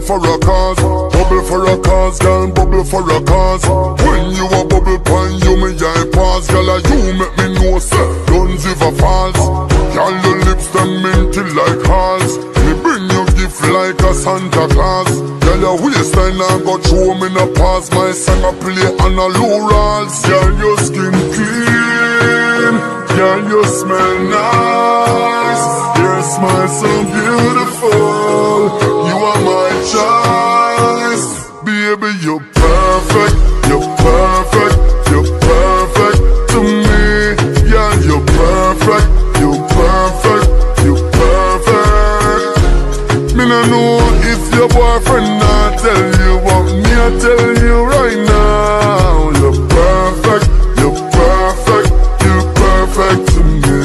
for a cause. Bubble for a cause, girl, bubble for a cause. When you a bubble pan, you me I pause. Girl, you make me know, sir, guns if a false. Girl, your lips them minty like hearts. Me bring you gift like a Santa Claus. Girl, your waistline I go through me no pass. My song I play on a low rolls. Girl, your skin clean. Girl, you smell nice. Your smile so beautiful. You are my choice. Baby, you're perfect. You're perfect. You're perfect to me. Yeah, you're perfect. You're perfect. You're perfect. Me no know if your boyfriend not tell you what me I tell you right now. You're perfect. You're perfect. You're perfect to me.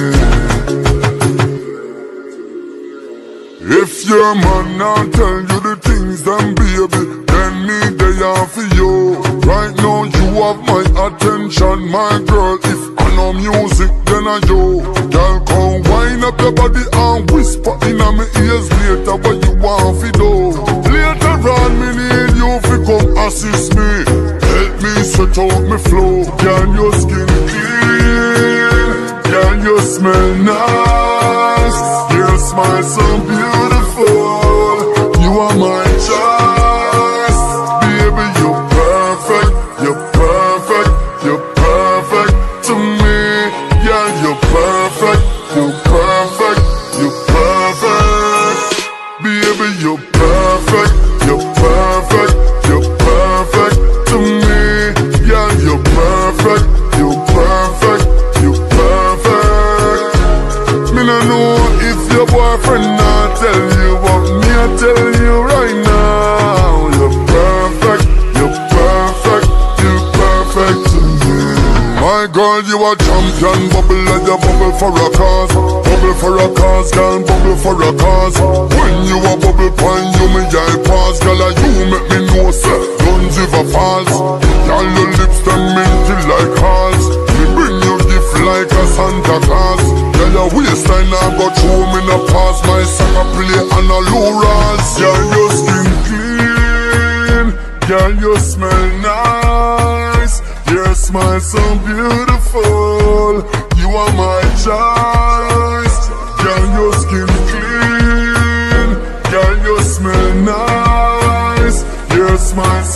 If your man not tell you the things, then baby, then me they are for you. Right now you have my attention, my girl. If I know music, then I you. Girl, come wind up your body and whisper in my ears later what you want to do. Later on, me need you to come assist me. Help me sweat out me flow. Girl, your skin clean. Girl, you smell nice. Your smile so beautiful. You are my choice. Baby, you're perfect. You're perfect. You're perfect to me. Yeah, you're perfect. You're perfect. You're perfect. Baby, you're perfect. You're perfect. You're perfect to me. Yeah, you're perfect. You're perfect. You're perfect. Me no know if your boyfriend not tell you what me I tell you right now. You're perfect. You're perfect. You're perfect to me. My girl, you a champion. Bubble like you bubble for a cause. Bubble for a cause, girl, bubble for a cause. When you a bubble pan, you me I pause. Girl, you make me know, sir, guns if a false. Girl, your lips them minty like hearts. Me bring you gift like a Santa Claus. Girl, your waistline I go through me no pass. My song I play on a low rolls. Girl, your skin clean. Girl, you smell nice. Your smile so beautiful. You are my choice. Girl, your skin clean. Girl, you smell nice. Your smile